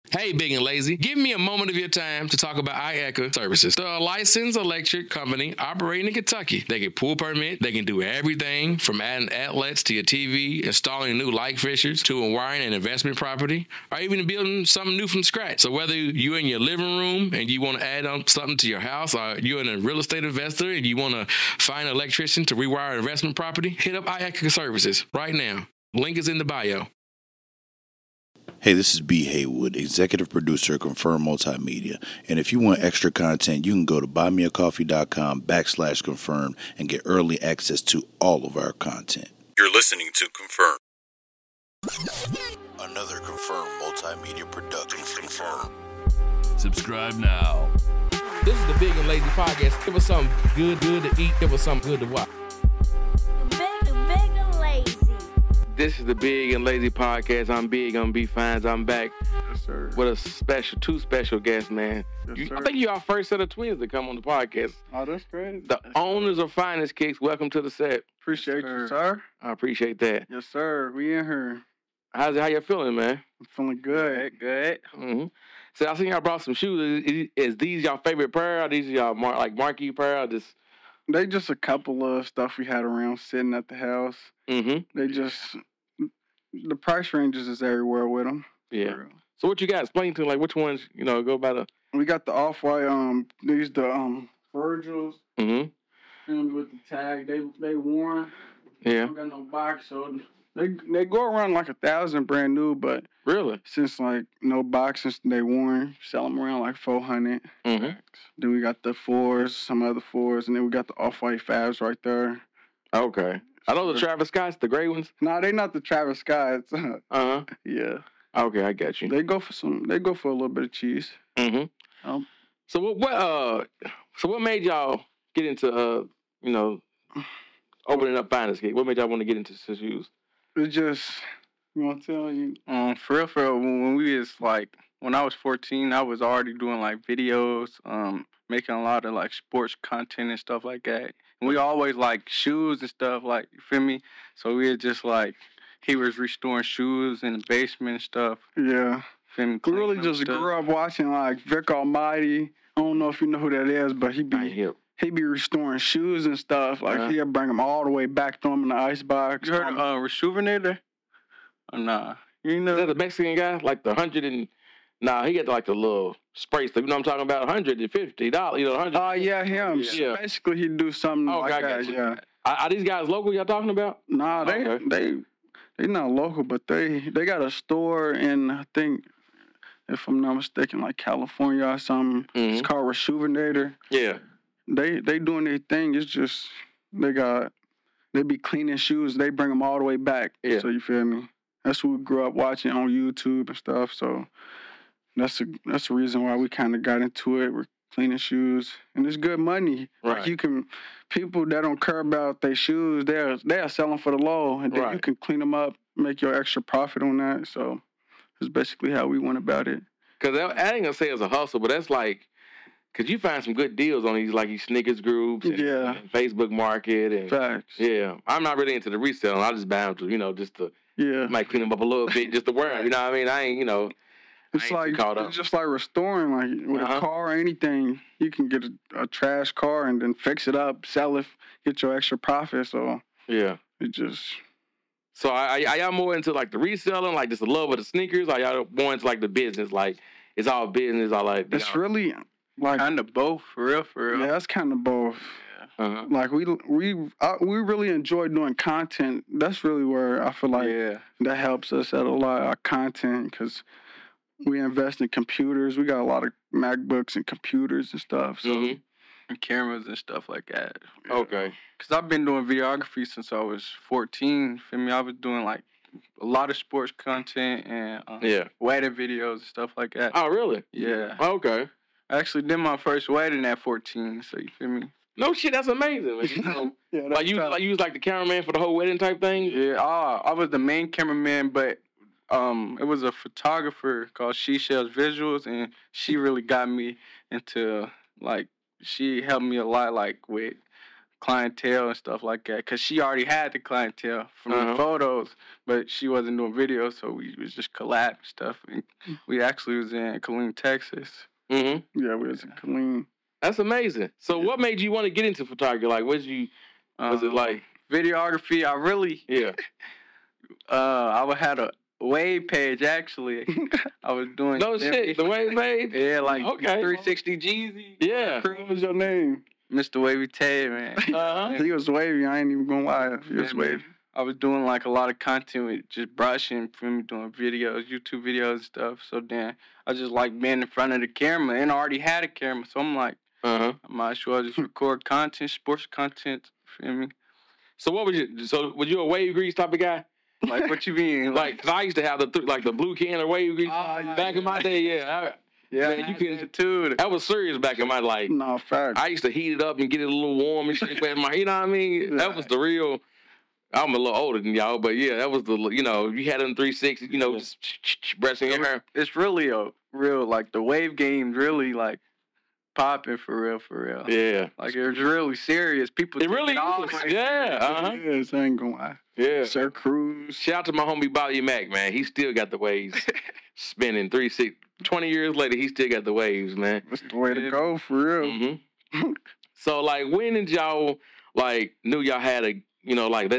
Hey, Big and Lazy, give me a moment of your time to talk about IACA Services. They're a licensed electric company operating in Kentucky. They can pull permit. They can do everything from adding outlets to your TV, installing new light fixtures, to wiring an investment property, or even building something new from scratch. So whether you're in your living room and you want to add on something to your house, or you're a real estate investor and you want to find an electrician to rewire an investment property, hit up IACA Services right now. Link is in the bio. Hey, this is B. Haywood, executive producer of Confirm Multimedia. And if you want extra content, you can go to buymeacoffee.com/confirm and get early access to all of our content. You're listening to Confirm. Another Confirm Multimedia production. Confirm. Subscribe now. This is the Big and Lazy Podcast. Give us something good to eat. Give us something good to watch. Big and Lazy. This is the Big and Lazy Podcast. I'm Big, I'm B-Fines. I'm back with two special guests, man. Yes, I think you're our first set of twins to come on the podcast. Oh, that's great. The owners of Finest Kicks, welcome to the set. Appreciate you, sir. I appreciate that. Yes, sir. We in here. How you feeling, man? I'm feeling good. Good. Mm-hmm. So I seen y'all brought some shoes. Is these y'all favorite pair? Are these y'all marquee pair? Or They just a couple of stuff we had around sitting at the house. Mm-hmm. The price ranges is everywhere with them. Yeah. So what you got? Explain to me, like, which ones, go by the... We got the Off-White, these Virgils. Mm-hmm. With the tag, they worn. Yeah. Don't got no box, so they go around like 1,000 brand new, but really, since like no box, since they worn, sell them around like 400. Mm-hmm. Then we got the 4s, some other 4s, and then we got the Off-White 5s right there. Okay. I know the Travis Scotts, the gray ones. Nah, they not the Travis Scotts. Uh-huh. Yeah. Okay, I got you. They go for a little bit of cheese. Mm-hmm. So what made y'all get into opening up Finest Kicks? What made y'all want to get into shoes? It's just, you want to tell you? For real, when I was 14, I was already doing like videos, making a lot of like sports content and stuff like that. And we always like shoes and stuff, like, you feel me? So we were just like, he was restoring shoes in the basement and stuff. Yeah. Feel me? We really just grew up watching like Vic Almighty. I don't know if you know who that is, but he be restoring shoes and stuff. Like he'll bring them all the way back, throw them in the icebox. You heard of Rejuvenator? Or nah? You know? Is that the Mexican guy? Like the 100 and... Nah, he got like the little spray stuff. You know what I'm talking about? $150. $100. Oh, yeah, him. Yeah. Basically, he do something like that. Yeah. Are these guys local y'all talking about? Nah, they not local, but they got a store in, I think, if I'm not mistaken, like California or something. Mm-hmm. It's called Rejuvenator. Yeah. They doing their thing. It's just they be cleaning shoes. They bring them all the way back. Yeah. So you feel me? That's what we grew up watching on YouTube and stuff. So that's the reason why we kind of got into it. We're cleaning shoes, and it's good money. Right. Like people that don't care about their shoes, they're selling for the low, and then you can clean them up, make your extra profit on that. So it's basically how we went about it. Because I ain't gonna say it's a hustle, but that's like, because you find some good deals on these sneakers groups and Facebook Market. And facts. Yeah. I'm not really into the reselling. I just buy them to, just to, might clean them up a little bit just to wear them. You know what I mean? I ain't, It's just like restoring, like with a car or anything. You can get a trash car and then fix it up, sell it, get your extra profit. So yeah, it just. So are y'all more into like the reselling, like just the love of the sneakers? Or y'all more into like the business, like it's all business? All like it's really like kind of both, for real. Yeah, it's kind of both. Yeah. Uh-huh. Like we really enjoy doing content. That's really where I feel like that helps us out a lot. Our content, because we invest in computers. We got a lot of MacBooks and computers and stuff. So and cameras and stuff like that. Okay. Because I've been doing videography since I was 14. Feel me? I was doing like a lot of sports content and wedding videos and stuff like that. Oh, really? Yeah. Okay. I actually did my first wedding at 14. So you feel me? No shit, that's amazing. Man. You was like the cameraman for the whole wedding type thing? Yeah. I was the main cameraman, but it was a photographer called She Sells Visuals, and she really got me into, like, she helped me a lot, like, with clientele and stuff like that. Cause she already had the clientele from Uh-huh. the photos, but she wasn't doing videos, so we was just collab and stuff. And we actually was in Killeen, Texas. Mm-hmm. Yeah, we was in Killeen. That's amazing. So what made you want to get into photography? Like, was it like, videography? I really, yeah. I had a Wave page actually. I was doing No shit, the Wave made? Yeah, like Okay. 360 Jeezy. Yeah. What was your name? Mr. Wavy Tay, man. Uh-huh. He was wavy. I ain't even gonna lie. He was Yeah, wavy. man. I was doing like a lot of content with just brushing, for me doing videos, YouTube videos and stuff. So then I just like being in front of the camera, and I already had a camera, so I'm like, Uh-huh. I might as well just record content, sports content. Feel me? So what was you? So was you a wave grease type of guy? Like what you mean? Like, 'cause I used to have the blue can of wave grease back in my day. Yeah, yeah, man, you can. too. That was serious back in my life. No, fact. I used to heat it up and get it a little warm and shit. But you know what I mean? That was the real. I'm a little older than y'all, but yeah, that was the, you know, you had them 360, you know, just brushing your hair. It's really a real, like the wave game really like popping for real. Yeah. Like it was really serious. People It take really all is. the way Yeah. Uh-huh. Yes, I ain't gonna lie. Yeah. Sir Cruz. Shout out to my homie Bobby Mack, man. He still got the waves spinning. 20 years later, he still got the waves, man. That's the way to go, for real. Mm-hmm. So, like, when did y'all, like, knew y'all had a, you know, like,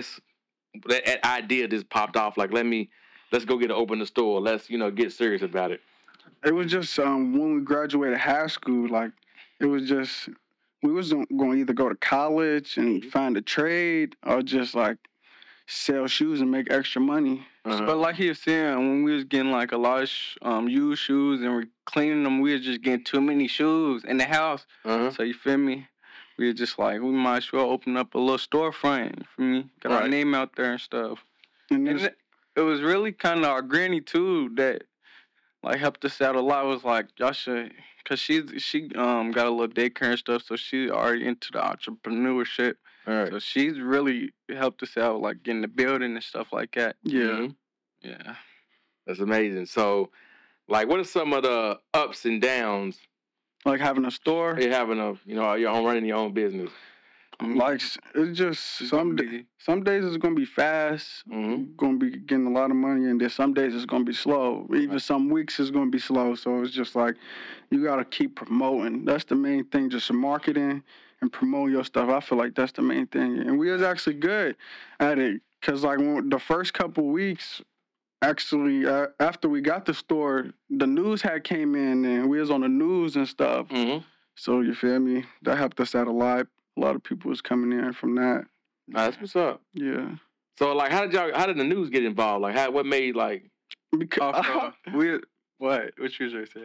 that idea just popped off, like, let's go open the store. Let's, you know, get serious about it. It was just when we graduated high school, like, it was just, we was going to either go to college and find a trade or just, like, sell shoes and make extra money. Uh-huh. But like he was saying, when we was getting like a lot of used shoes and we're cleaning them, we was just getting too many shoes in the house. Uh-huh. So you feel me? We were just like, we might as well open up a little storefront. You feel me? Got our Right. name out there and stuff. And And this, it was really kind of our granny too that like helped us out a lot. It was like y'all should, cause she got a little daycare and stuff, so she already into the entrepreneurship. All right. So she's really helped us out, like getting the building and stuff like that. yeah. Mhm. Yeah. That's amazing. So, like, what are some of the ups and downs Like having a store. of having running your own business? Like, it's just some days it's gonna be fast, Mhm. gonna be getting a lot of money, and then some days it's gonna be slow. Even some weeks it's gonna be slow. So it's just like you gotta keep promoting. That's the main thing, just marketing and promoting your stuff. I feel like that's the main thing, and we was actually good at it. Cause like the first couple weeks, actually after we got the store, the news had came in and we was on the news and stuff. Mm-hmm. So you feel me? That helped us out a lot. A lot of people was coming in from that. That's what's up. Yeah. So, like, how did the news get involved? Like, what made, like, Because What you was gonna say?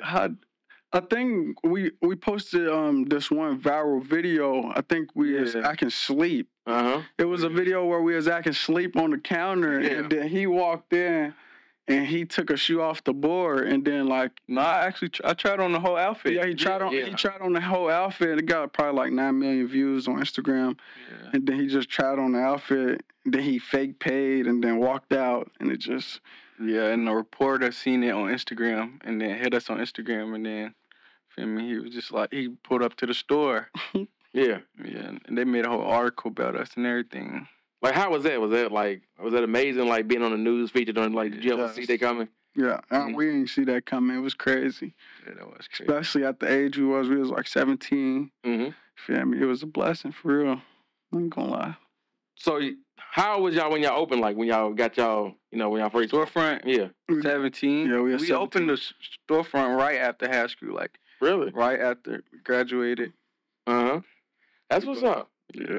I think we posted this one viral video. I think we was Yeah. acting sleep. uh-huh. It was a video where we was acting sleep on the counter, Yeah. and then he walked in and he took a shoe off the board, and then like No, I actually I tried on the whole outfit. he tried on the whole outfit. And it got probably like 9 million views on Instagram, Yeah. and then he just tried on the outfit. Then he fake paid and then walked out, and it just. Yeah, and the reporter seen it on Instagram and then hit us on Instagram and then, feel me, he was just like, he pulled up to the store. Yeah. Yeah, and they made a whole article about us and everything. Like, how was that? Was that amazing, like, being on the news featured on, like, did you ever Yes. see they coming? Yeah, we didn't see that coming. It was crazy. Yeah, that was crazy. Especially at the age we was like 17. Mm-hmm. Feel me? It was a blessing for real. I ain't gonna lie. So, how was y'all when y'all opened, like, when y'all got when y'all first... Storefront, Yeah. 17. Yeah, we were 17. opened the storefront right after high school, like Really? right after we graduated. Uh-huh. That's what's up. Yeah.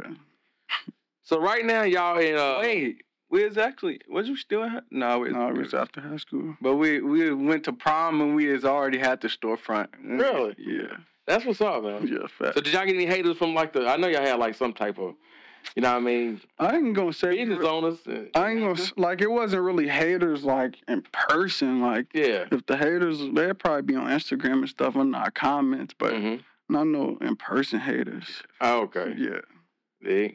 So, right now, y'all in... Wait, was you still in No, No, it was after high school. But we went to prom and we has already had the storefront. Really? Yeah. That's what's up, man. Yeah, fact. So, did y'all get any haters from, like, I know y'all had, like, some type of, you know what I mean, I ain't gonna say. business owners. I ain't gonna like. It wasn't really haters like in person. Like Yeah. if the haters, they'd probably be on Instagram and stuff in our comments, but Mm-hmm. not no in person haters. Oh, okay. Yeah. Yeah.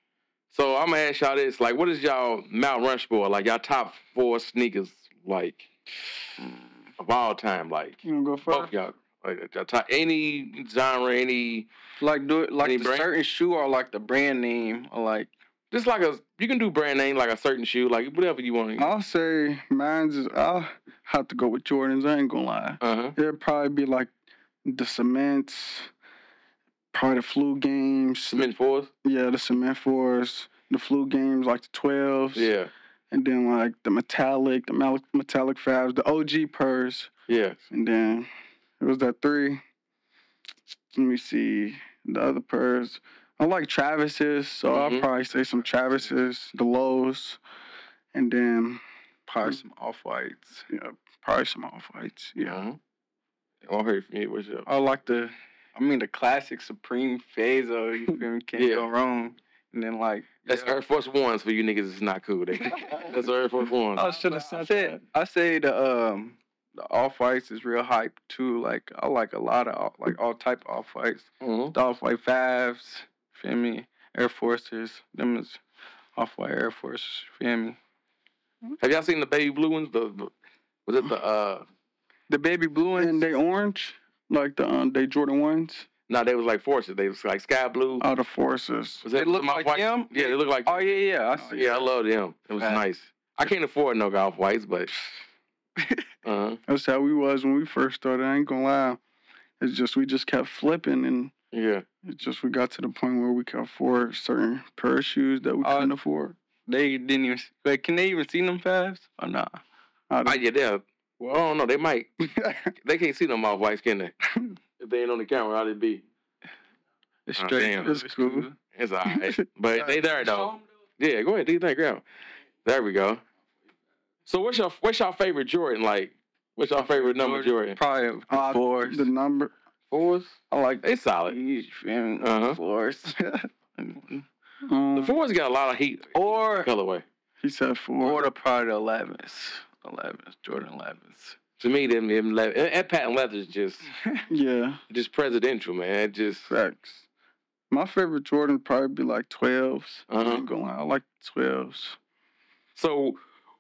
So I'm gonna ask y'all this: like, what is y'all Mount Rushmore? Like, y'all top 4 sneakers, like, of all time? Like, You wanna go both first? y'all. Like any genre, any Like do it like Any the brand? certain shoe or like the brand name or like just like you can do brand name like a certain shoe, like whatever you want. I'll say I'll have to go with Jordans. I ain't gonna lie. It'd probably be like the Cements, probably the Flu Games. Cement fours. Yeah, the Cement 4s, the Flu Games, like the 12s. Yeah, And then like the metallic 5s, the OG Purs. yeah. And then it was that 3. Let me see the other Purs. I like Travis's, so I'll probably say some Travis's, the Lows, and then probably some Off-Whites. yeah, probably some Off-Whites. Yeah. I'll hear from you. What's up? I like the classic Supreme Phaso. You feel me? Can't go wrong. And then like That's Air Force Ones for you niggas. It's not cool. That's Air Force Ones. I should have said that. I say the Off-Whites is real hype too. Like I like a lot of like all type of Off-Whites. Mhm. The Off-White 5s, feel me? Air Forces, them is Off-White Air Force, feel me? Have y'all seen the baby blue ones? Was it The baby blue ones. And they orange, like they Jordan 1s. No, they was like forces. They was like sky blue. Out of Forces. Was They that look some like Off-White? them? Yeah, they look like. Oh yeah, I see. Yeah, I love them. It was Facts. nice. I can't afford no golf whites, but That's how we was when we first started. I ain't gonna lie. It's just we just kept flipping, and yeah. it's just we got to the point where we could afford certain pair of shoes that we couldn't afford. They didn't even. Wait, can they even see them 5s or nah? Yeah, they're. Well, I don't know. They might. They can't see them off whites, can they? If they ain't on the camera, how'd it be? It's Oh, straight. damn. It's cool. It's all right. But they there, though. Yeah, go ahead. Do your thing, grab 'em. There we go. So what's your favorite Jordan? Like, what's your favorite number Jordan? Probably the 4s. The number. Fours? I like They solid. you feel me? Uh-huh. 4s. The fours got a lot of heat. or Colorway. He said 4. probably the 11s. 11s, Jordan 11s. To me, them and patent leather is just Yeah, presidential, man. It just facts. My favorite Jordan probably be like 12s. I Uh-huh. ain't gonna lie. I like 12s. so.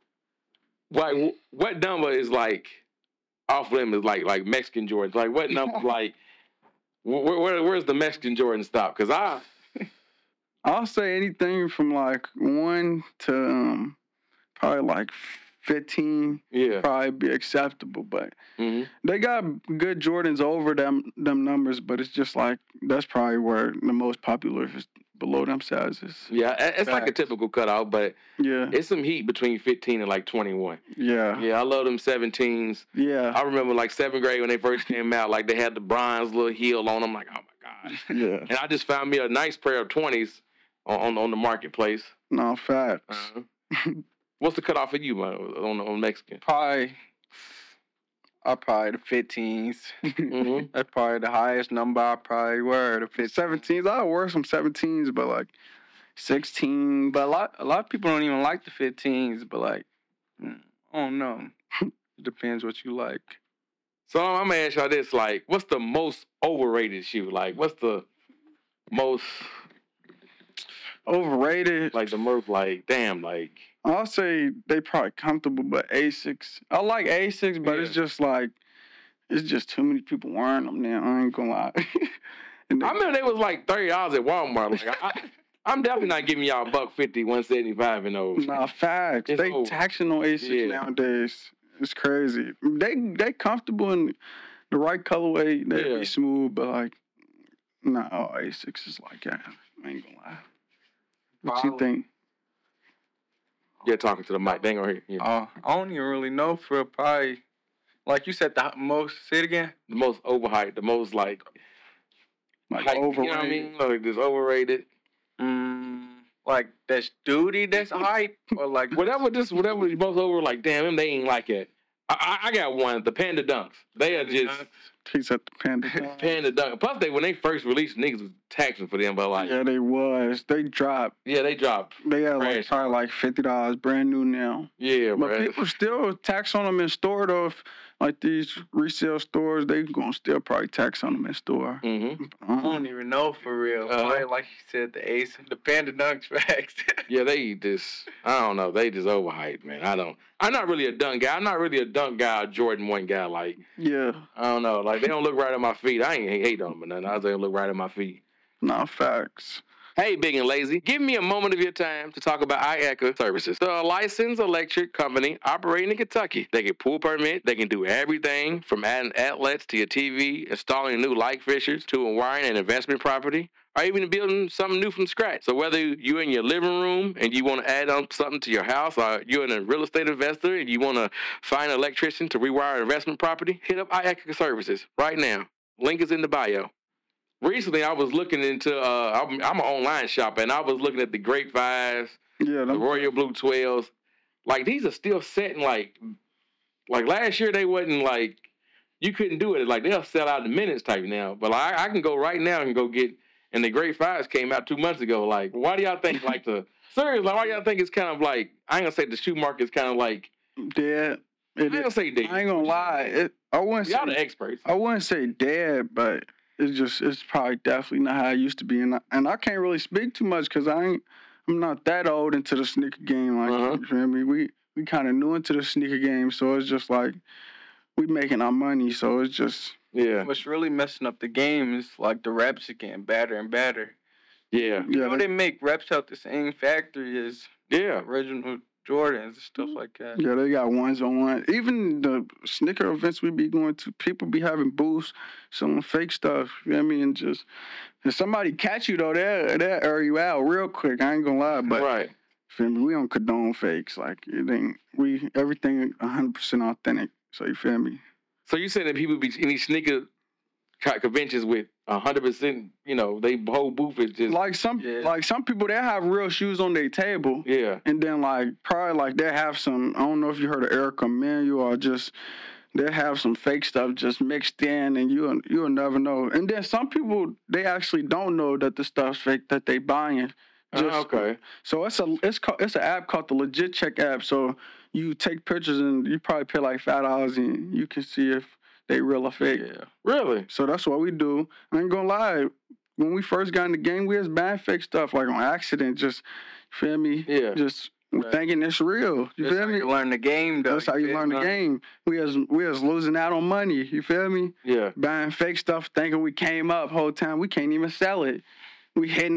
Like, what number is like off limits? Like Mexican Jordans. Like, what number? Like, where's the Mexican Jordan stop? Because I'll say anything from like 1 to probably like 15 yeah. probably be acceptable, but Mm-hmm. they got good Jordans over them numbers, but it's just like that's probably where the most popular is below them sizes. Yeah, it's like a Facts. typical cutoff, but Yeah, it's some heat between 15 and like 21. yeah, Yeah, I love them 17s. yeah, I remember like 7th grade when they first came out, like they had the bronze little heel on them. Like, oh my gosh. yeah. And I just found me a nice pair of 20s on the marketplace. No, facts. What's the cutoff for you, man, on Mexican? Probably the 15s. Mm-hmm. That's probably the highest number I probably wear. The 15s. 17s, I wear some 17s, but like 16. But a lot of people don't even like the 15s. But like, I don't know. It depends what you like. So I'm gonna ask y'all this: like, what's the most overrated shoe? Like, what's the most Overrated. like the most like damn like I'll say they probably comfortable, but Asics. I like Asics, but it's just like it's just too many people wearing them now. I ain't gonna lie. And I remember they was like $30 at Walmart. Like, I'm definitely not giving y'all $150, $175 in those. Nah, facts. It's They over. taxing on Asics Yeah. nowadays. It's crazy. They comfortable in the right colorway. They Yeah. be smooth, but like, nah, all Asics is like that. I ain't gonna lie. What you think? Yeah, talking to the mic. They ain't gonna hear you. I don't even really know for probably, like you said, the most. Say it again. The most overhyped, the most like hype, Overrated. you know what I mean? Like this overrated. Like that's duty. That's hype. Or like Whatever is most over, like damn, they ain't like it. I got one, the Panda Dunks. They are just He's at the Panda. Panda Dunks. Plus, when they first released, niggas was taxing for them, but like, Yeah, they was. They dropped. they dropped. They had like Trash. probably like $50 brand new now. Yeah, But bro. people still tax on them in store though. If, like these resale stores, they gonna still probably tax on them in store. Mm-hmm. I don't even know for real. Probably like you said, the Ace, the Panda Dunks facts. Yeah, they just, I don't know, they just overhyped, man. I'm not really a dunk guy. I'm not really a dunk guy, Jordan 1 guy. Like, Yeah, I don't know, like they don't look right at my feet. I ain't hate on them, but nothing. I just don't look right at my feet. nah, facts. Hey, Big and Lazy, give me a moment of your time to talk about iECA Services. They're a licensed electric company operating in Kentucky. They can pull permit. They can do everything from adding outlets to your TV, installing new light fixtures, to wiring an investment property, or even building something new from scratch. So whether you're in your living room and you want to add on something to your house, or you're a real estate investor and you want to find an electrician to rewire an investment property, hit up iECA Services right now. Link is in the bio. Recently, I was looking into, I'm an online shopper, and I was looking at the Great 5s, Yeah, the them, Royal Blue 12s. Like, these are still setting, like last year they wasn't, like, you couldn't do it. Like, they'll sell out in minutes type now. But like, I can go right now and go get, and the Great 5s came out 2 months ago. Like, why do y'all think, like, seriously, why do y'all think it's kind of like, I ain't gonna say the shoe market's kind of like, dead. I ain't gonna say dead. I ain't gonna lie. I wouldn't Y'all the say experts. I wouldn't say dead, but it's probably definitely not how it used to be, and I can't really speak too much because I'm not that old into the sneaker game. Like, you feel me? We kind of new into the sneaker game, so it's just like we making our money, so it's just Yeah. What's really messing up the game is like the reps are getting better and better. Yeah. You know, they make reps out the same factory as Yeah. original Jordans and stuff like that. Yeah, they got ones-on-one. Even the sneaker events we be going to, people be having booths, selling fake stuff. You know what I mean? Just if somebody catch you though, they'll air you out real quick. I ain't gonna lie, but Right. feel me? We don't condone fakes. Like it ain't everything 100% authentic. So you feel me? So you saying that people be in these sneaker conventions with 100%, you know, they whole booth is just Like some people, they have real shoes on their table. yeah. And then probably they have some, I don't know if you heard of Erica Menu or just they have some fake stuff just mixed in, and you'll never know. And then some people, they actually don't know that the stuff's fake that they buying. Okay. So it's an app called the Legit Check app. So you take pictures and you probably pay like $5 and you can see if they real or fake. Yeah. Really? So that's what we do. I ain't gonna lie. When we first got in the game, we was buying fake stuff like on accident. Just feel me? Yeah. Just thinking it's real. You That's feel how me? you learn the game, though. That's how you learn the game. We was losing out on money. You feel me? Yeah. Buying fake stuff, thinking we came up whole time. We can't even sell it. We hitting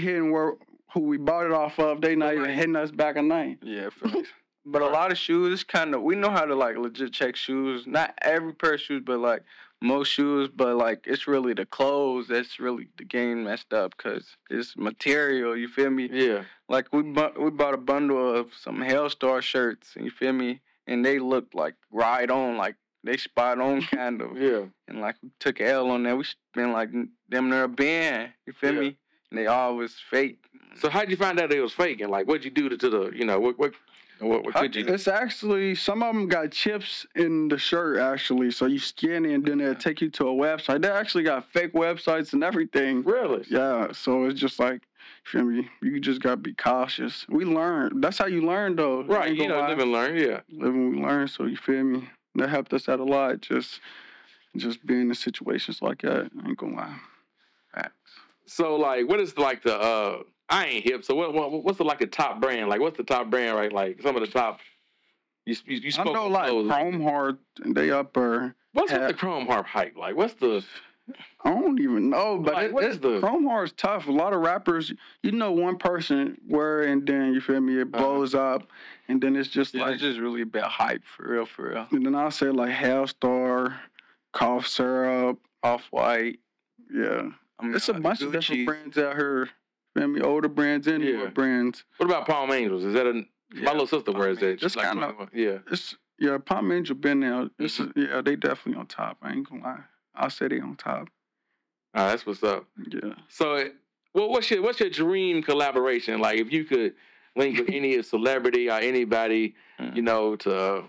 who we bought it off of. They not even hitting us back a night. Yeah, but a lot of shoes, we know how to like legit check shoes. Not every pair of shoes, but like most shoes. But like it's really the clothes that's really the game messed up because it's material. You feel me? Yeah. Like we bought a bundle of some Hellstar shirts. You feel me? And they looked like right on, like they spot on kind of. Yeah. And like we took an L on that. We spent like them near a band. You feel me? And they all was fake. So how'd you find out they was fake? And like, what'd you do to the, you know, what could you do? It's actually, some of them got chips in the shirt, actually. So you scan it, and then they'll take you to a website. They actually got fake websites and everything. Really? Yeah, so it's just like, you feel me? You just got to be cautious. We learn. That's how you learn, though. Right, you know, live and learn, yeah. Live and we learn, so you feel me? That helped us out a lot, just being in situations like that. I ain't gonna lie. Facts. So, like, what is, like, the, I ain't hip, so what's the, like, the top brand? Like, what's the top brand, right? Like, some of the top, you spoke I know, of like, clothes. Chrome Heart, they up there. What's with the Chrome Heart hype? Like, what's the... I don't even know, but Like, what is the- Chrome Heart's tough. A lot of rappers, you know, one person wear it and then, you feel me, it blows up, and then it's just Yeah, like, it's just really about hype, for real. and then I'll say like Hellstar, Cough Syrup, Off-White. yeah. I mean, It's a bunch of different Gucci. brands out here. Feel me? Older brands and newer brands. What about Palm Angels? Is that a... Yeah, my little sister wears that. It's She's like, kinda- yeah. Palm Angel been there. Mm-hmm. Yeah, they definitely on top. I ain't gonna lie. I'll say they on top. That's what's up. Yeah. So, what's your dream collaboration? Like, if you could link with any celebrity or anybody, you know, to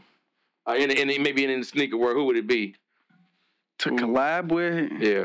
maybe in the sneaker world, who would it be? To collab with, Yeah.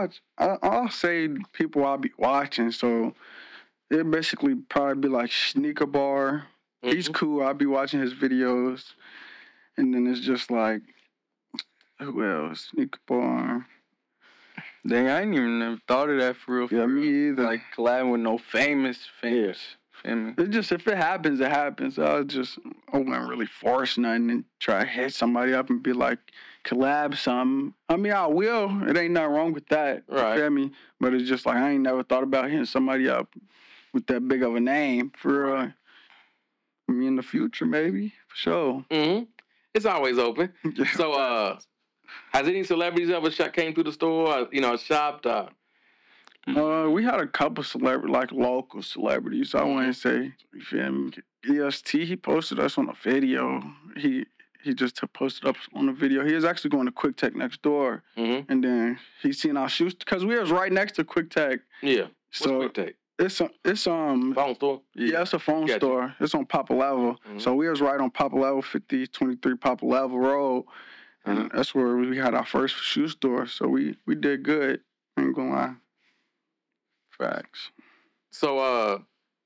I'll say people I'll be watching. So it basically probably be like Sneaker Bar. He's cool. I'll be watching his videos. And then it's just like Who else? Sneaker Bar. Dang, I ain't even never thought of that for real. Yeah, me either. Like collabing with no famous. Feel me? It's just, if it happens, it happens. I wouldn't really force nothing and try to hit somebody up and be like, collab something. I mean, I will. It ain't nothing wrong with that. Right. You feel me? But it's just like, I ain't never thought about hitting somebody up with that big of a name for real. I mean, in the future, maybe, for sure. Mm-hmm. It's always open. So, has any celebrities ever came through the store, shopped? We had a couple celebrities, like local celebrities. I wouldn't say, you feel me? EST, he posted us on a video. He just posted up on a video. He was actually going to Quick Tech next door, and then he seen our shoes because we was right next to Quick Tech. Yeah. So What's Quick Tech? It's Phone store. Yeah, it's a phone Gotcha. store. It's on Papa Level. So we was right on Papa Level, 5023 Papa Level Road, and that's where we had our first shoe store. So we did good. I ain't gonna lie. Facts. So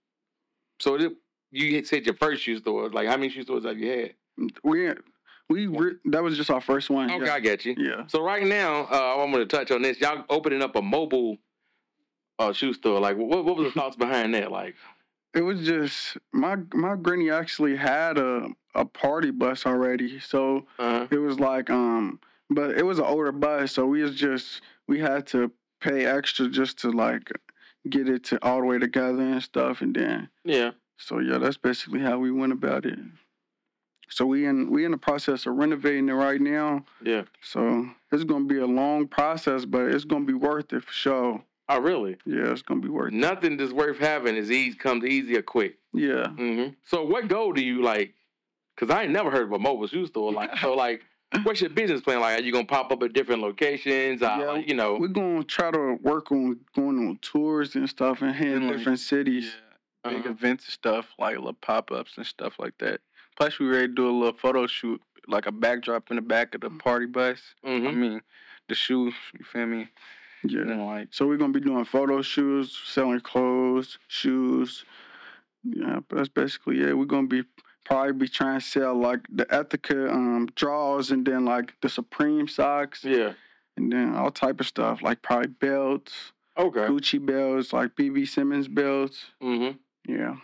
you said your first shoe store. Like, how many shoe stores have you had? That was just our first one. Okay, Yeah. I get you. Yeah. So right now, I want to touch on this. Y'all opening up a mobile shoe store. Like, what was the thoughts behind that? Like, It was just my granny actually had a party bus already, so it was like but it was an older bus, so we had to pay extra just to like get it to all the way together and stuff, and then so that's basically how we went about it. So we in the process of renovating it right now. Yeah. So it's gonna be a long process, but it's gonna be worth it for sure. Oh, really? Yeah, it's gonna be worth it. Nothing that's worth having comes easy or quick. Yeah. Mm-hmm. So what goal do you like? Because I ain't never heard of a mobile shoe store. What's your business plan? Like, are you gonna pop up at different locations? We're gonna try to work on going on tours and stuff and hitting different cities. Yeah, big events and stuff, like little pop-ups and stuff like that. Plus, we ready to do a little photo shoot, like a backdrop in the back of the party bus. I mean, the shoes, you feel me? Yeah. So we're gonna be doing photo shoots, selling clothes, shoes. Yeah, that's basically it. We're gonna probably be trying to sell like the Ethica drawers, and then like the Supreme socks. Yeah. And then all type of stuff, like probably belts. Okay. Gucci belts, like B.B. Simmons belts. Mm-hmm. Yeah.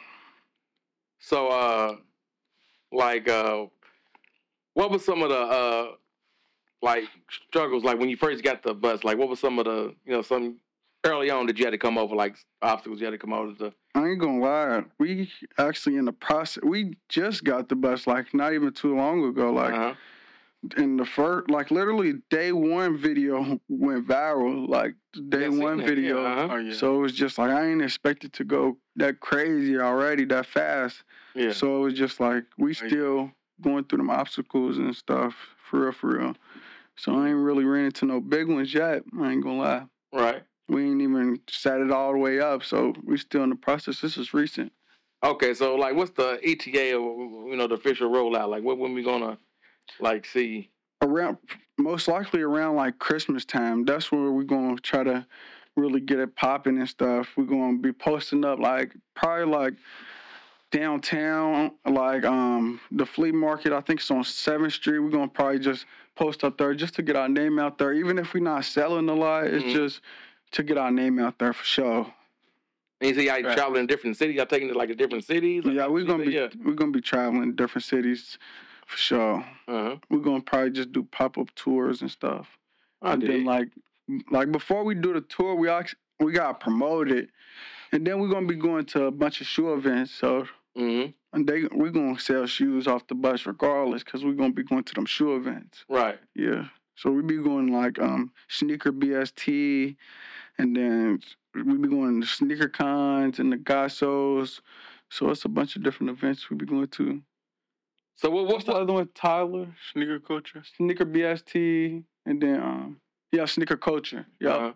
So what was some of the struggles, like when you first got the bus? Like, what was some of the some early on that you had to come over, like obstacles you had to come over to? I ain't gonna lie. We actually in the process. We just got the bus like not even too long ago. Like in the first, like literally day one video went viral. Like day one video. Yeah. So it was just like I ain't expected to go that crazy already that fast. Yeah. So it was just like we still going through them obstacles and stuff for real. So I ain't really ran into no big ones yet. I ain't gonna lie. Right. We ain't even set it all the way up, so we still in the process. This is recent. Okay, so like, what's the ETA or the official rollout? Like, when we gonna see? Most likely around like Christmas time. That's where we're gonna try to really get it popping and stuff. We're gonna be posting up probably like downtown, like the flea market. I think it's on 7th Street. We're gonna probably just post up there just to get our name out there. Even if we're not selling a lot, it's just to get our name out there for sure. And you see, y'all traveling in different cities. Y'all taking it like to different cities. Yeah, we're gonna be traveling in different cities for sure. We're gonna probably just do pop-up tours and stuff. And then like before we do the tour, we got promoted, and then we're gonna be going to a bunch of shoe events. So and we're gonna sell shoes off the bus regardless, because we're gonna be going to them shoe events. Right. Yeah. So we be going like sneaker BST, and then we be going to sneaker cons and the Gassos. So it's a bunch of different events we be going to. So what's the other one? Tyler, Sneaker Culture, Sneaker BST, and then Sneaker Culture. Yeah.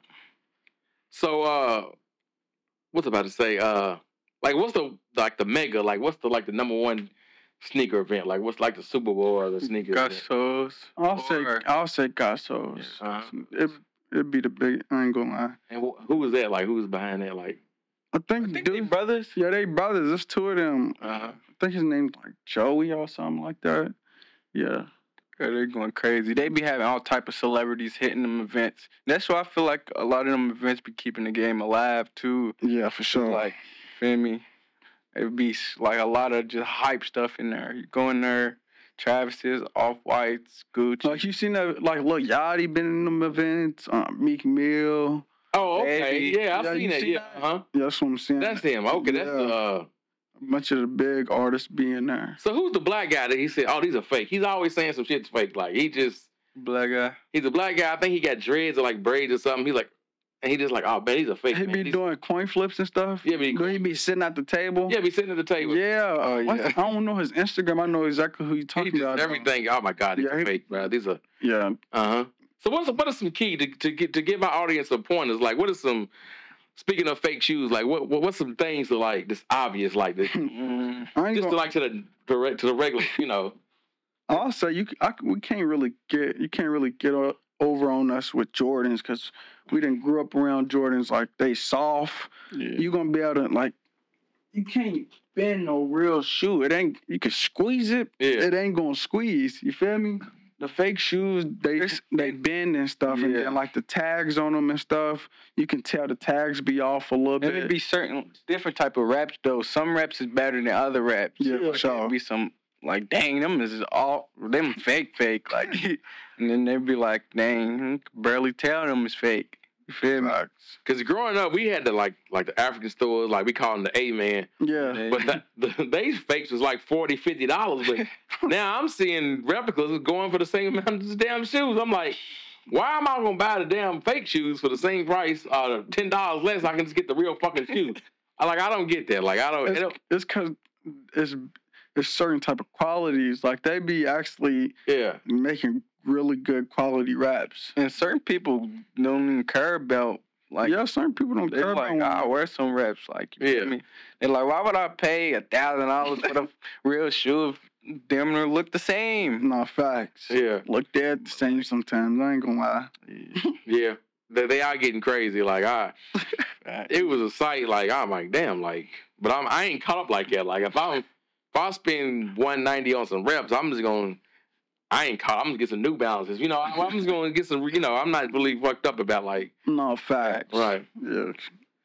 So what's I about to say? Like, what's the mega? Like, what's the number one sneaker event? Like, what's like the Super Bowl or the sneaker event? Gassos. I'll say Gassos. Yeah. It'd be the big. I ain't gonna lie. And who was that? Like, who was behind that? Like, I think they brothers. Yeah, they brothers. There's two of them. I think his name's like Joey or something like that. Yeah. Yeah, they're going crazy. They be having all type of celebrities hitting them events. That's why I feel like a lot of them events be keeping the game alive too. Yeah, for sure. Like, feel me? It would be like a lot of just hype stuff in there. You go in there, Travis's, Off-Whites, Gucci. Like you seen that, like Lil Yachty been in them events, Meek Mill. Oh, okay. Baby. Yeah, I've Yeah, seen you that. seen Yeah, that? Yeah, that's what I'm saying. That's him. Okay, that's a bunch of the big artists being there. So who's the black guy that he said, oh, these are fake? He's always saying some shit's fake. Like, Black guy. he's a black guy. I think he got dreads or like braids or something. He's like, and he just like, oh, man, he's a fake He man. be doing coin flips and stuff. Yeah, but he be sitting at the table. Yeah, be sitting at the table. Yeah. Oh, yeah. I don't know his Instagram. I know exactly who you're He talking just about. everything. Oh my God, these Yeah, are he- fake, bro. These are Yeah. So what are some key to give our audience some pointers? Like, what are some, speaking of fake shoes, like what's some things that like this obvious like this, I ain't just to gonna, like to the regular, you know? also, you can't really get over on us with Jordans because we didn't grew up around Jordans. Like, they soft. Yeah. You gonna be able to, like, you can't bend no real shoe. It ain't, you can squeeze it. Yeah. It ain't gonna squeeze. You feel me? The fake shoes, they bend and stuff, and Yeah. then like the tags on them and stuff, you can tell the tags be off a little And bit. it'd be certain different type of raps though. Some raps is better than other raps. Yeah, for Like, sure. it'd be some like, dang, them fake. Like, and then they'd be like, dang, you can barely tell them is fake. You feel me? Facts. Because growing up, we had like the African stores, like we call them the A-man. Yeah. But these fakes was like $40, $50. But now I'm seeing replicas going for the same amount of damn shoes. I'm like, why am I gonna buy the damn fake shoes for the same price, $10 less? I can just get the real fucking shoe. I don't get that. Like, It's because it's certain type of qualities. Like, they be actually yeah. making really good quality raps. And certain people don't even care about, like, Yeah, certain people don't they're care like, about I wear some raps. Like, you Yeah. feel me? They're like, why would I pay $1,000 for a real shoe if damn near look the same? No, facts. Yeah. Look, they're the same sometimes. I ain't gonna lie. Yeah. They are getting crazy. Like, it was a sight. Like, I'm like, damn. Like, but I ain't caught up like that. Like, if I spend $190 on some reps, I'm just going. I ain't caught. I'm gonna get some New Balances. You know, I'm just gonna get some. You know, I'm not really fucked up about like. No, facts. Right. Yeah.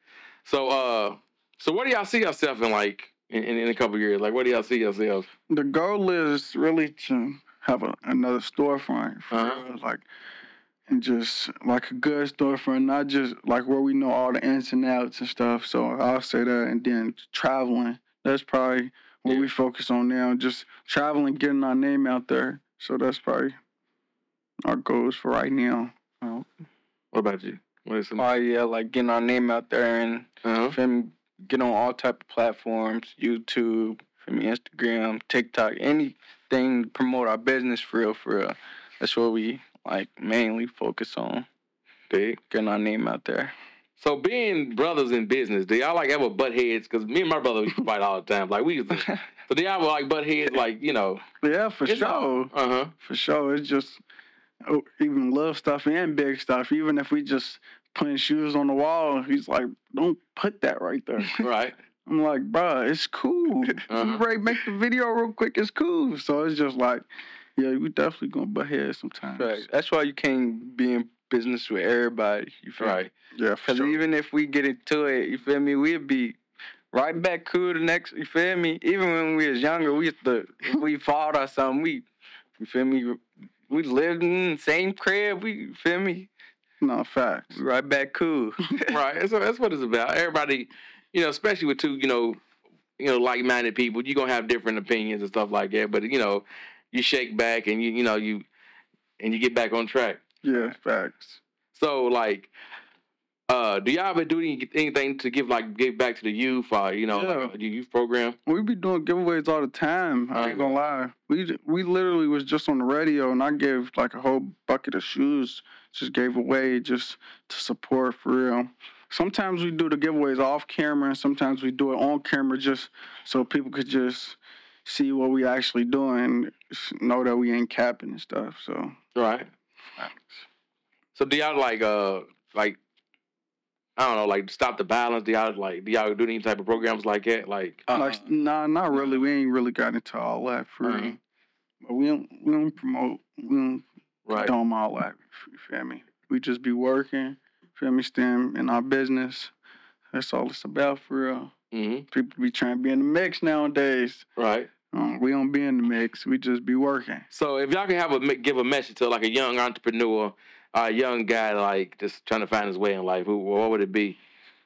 So what do y'all see yourself in like in a couple of years? Like, what do y'all see yourself? The goal is really to have another storefront for real, like, and just like a good storefront, not just like where we know all the ins and outs and stuff. So I'll say that, and then traveling. That's probably what we focus on now. Just traveling, getting our name out there. So that's probably our goals for right now. What about you? What is some? Oh yeah, like getting our name out there and feel me, get on all type of platforms, YouTube, feel me, Instagram, TikTok, anything to promote our business for real. That's what we like mainly focus on. Big. Getting our name out there. So being brothers in business, do y'all like ever butt heads? Because me and my brother used to fight all the time. Like, we used to. So do y'all like butt heads? Like, you know. Yeah, for sure. For sure. It's just even little stuff and big stuff. Even if we just putting shoes on the wall, he's like, don't put that right there. Right. I'm like, bro, it's cool. We ready to make the video real quick. It's cool. So it's just like, yeah, we definitely gonna butt heads sometimes. Right. That's why you can't be in business with everybody. You feel me? Yeah, for Because sure. even if we get into it, you feel me, we'd be right back cool the next, you feel me? Even when we was younger, we used to, if we fought or something, you feel me, we lived in the same crib, you feel me? No, facts. We right back cool. Right. So that's what it's about. Everybody, you know, especially with two, you know, like-minded people, you're going to have different opinions and stuff like that. But, you know, you shake back and, you get back on track. Yeah, facts. So, like, do y'all ever do anything to give back to the youth, like the youth program? We be doing giveaways all the time. I ain't gonna lie. We literally was just on the radio, and I gave like a whole bucket of shoes. Just gave away just to support for real. Sometimes we do the giveaways off camera, and sometimes we do it on camera just so people could just see what we actually doing, know that we ain't capping and stuff. So right. So do y'all like I don't know, like Stop the Violence? Do y'all do any type of programs like that? Like, nah, not really. We ain't really got into all that for real. But we don't promote We don't Right. do them all that. You feel me? We just be working. Feel me? Staying in our business. That's all it's about for real. Mm-hmm. People be trying to be in the mix nowadays. Right. We don't be in the mix. We just be working. So if y'all can give a message to like a young entrepreneur, a young guy like just trying to find his way in life, what would it be?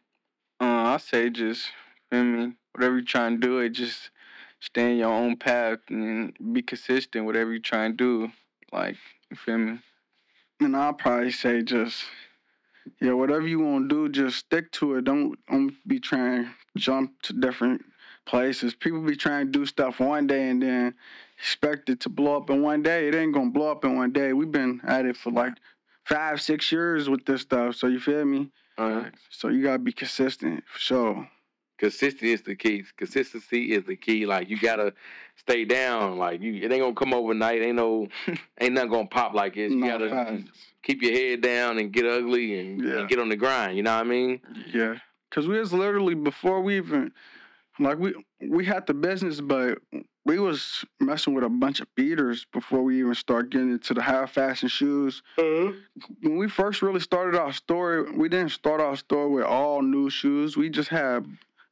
I say just, feel me, whatever you're trying to do, it just stay in your own path and be consistent. Whatever you're trying to do, like, you feel me? And I'll probably say just, whatever you want to do, just stick to it. Don't be trying to jump to different places. People be trying to do stuff one day and then expect it to blow up in one day. It ain't gonna blow up in one day. We've been at it for like 5-6 years with this stuff. So you feel me? So you gotta be consistent for sure. Consistency is the key. Consistency is the key. Like you gotta stay down. Like it ain't gonna come overnight. Ain't nothing gonna pop like it. You gotta keep your head down and get ugly and get on the grind. You know what I mean? Yeah. Cause we was literally before we even like we had the business, but we was messing with a bunch of beaters before we even start getting into the high fashion shoes. When we first really started our store, we didn't start our store with all new shoes. We just had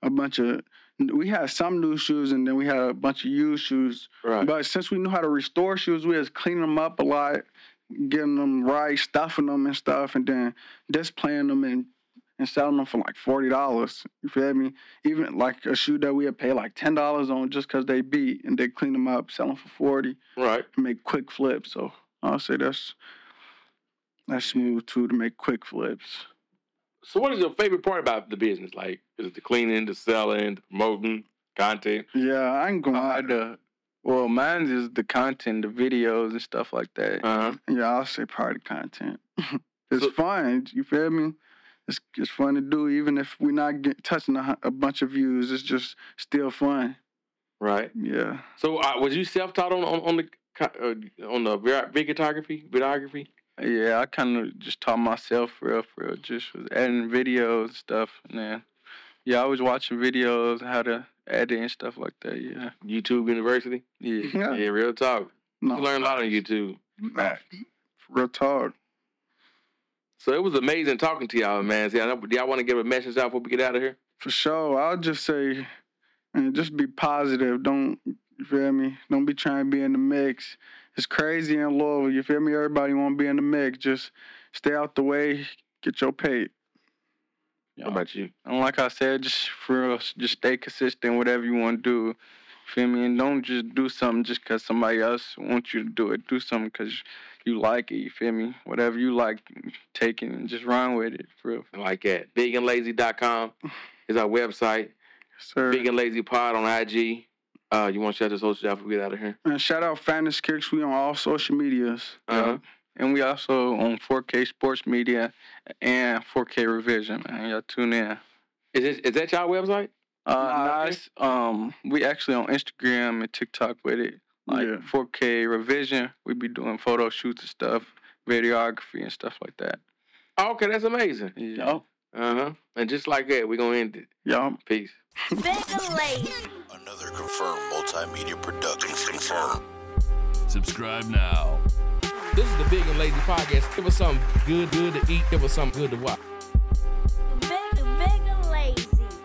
we had some new shoes and then we had a bunch of used shoes. Right. But since we knew how to restore shoes, we was cleaning them up a lot, getting them right, stuffing them and stuff, and then displaying them and selling them for like $40. You feel me? Even like a shoe that we had paid like $10 on just because they beat, and they clean them up, sell them for $40. Right. And make quick flips. So I'll say that's smooth too, to make quick flips. So what is your favorite part about the business? Like, is it the cleaning, the selling, the promoting, content? Yeah, I ain't gonna Well, mine is the content, the videos and stuff like that. Yeah, I'll say party content. It's fun. You feel me? It's fun to do, even if we're not touching a bunch of views. It's just still fun. Right. Yeah. So was you self-taught on the videography? Yeah, I kind of just taught myself for real. Just was editing videos and stuff, and then I was watching videos, how to edit and stuff like that. Yeah. YouTube University. Yeah. Yeah. Real talk. No. You learn a lot on YouTube. Real talk. So it was amazing talking to y'all, man. See, do y'all want to give a message out before we get out of here? For sure. I'll just say, just be positive. You feel me? Don't be trying to be in the mix. It's crazy in Louisville. You feel me? Everybody want to be in the mix. Just stay out the way. Get your pay. How about you? And like I said, just for real, just stay consistent, whatever you want to do. Feel me? And don't just do something just because somebody else wants you to do it. Do something because you like it. You feel me? Whatever you like, take it and just run with it. For real. I like that. BigandLazy.com is our website. Sir. Big and Lazy Pod on IG. You want to shout the social out before we get out of here? And shout out Fantasy Kicks. We on all social medias. And we also on 4K Sports Media and 4K Revision, man. Y'all tune in. Is that y'all website? Nice. We actually on Instagram and TikTok with it. Like 4K Revision. We be doing photo shoots and stuff, videography and stuff like that. Oh, okay, that's amazing. Yeah. And just like that, we're going to end it. Yeah. Peace. Big and lazy. Another Confirmed multimedia production. Confirmed. Subscribe now. This is the Big and Lazy Podcast. Give us something good to eat. Give us something good to watch. Big and lazy.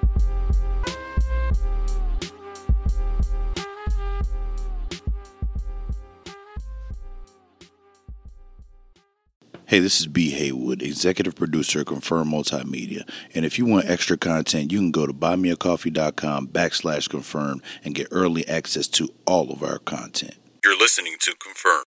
Hey, this is B. Haywood, executive producer of Confirmed Multimedia. And if you want extra content, you can go to buymeacoffee.com/confirmed and get early access to all of our content. You're listening to Confirmed.